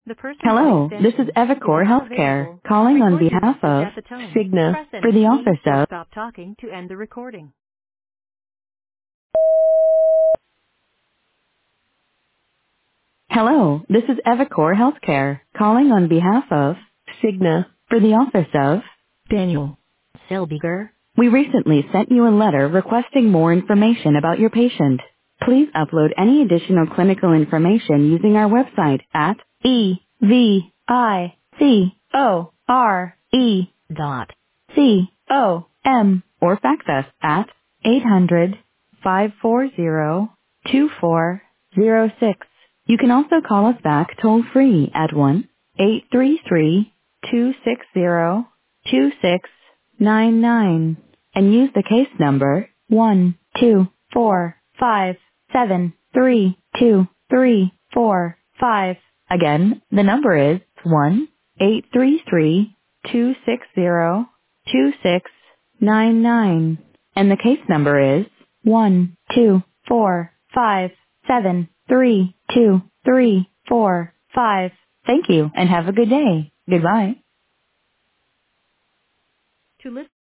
The person by Hello, this is extension is Evercore not Healthcare, available. calling on Record your behalf message of at the tone. Cigna Press for any the keys office or of. stop talking to end the recording. Hello, this is Evercore Healthcare, calling on behalf of Cigna for the office of Daniel Selbiger. We recently sent you a letter requesting more information about your patient. Please upload any additional clinical information using our website at evicore.com or fax us at 800-540-2406. You can also call us back toll free at 1-833-260-2699 and use the case number 124573234. Again, the number is 1-833-260-2699 and the case number is 124573234. Thank you and have a good day. Goodbye. To listen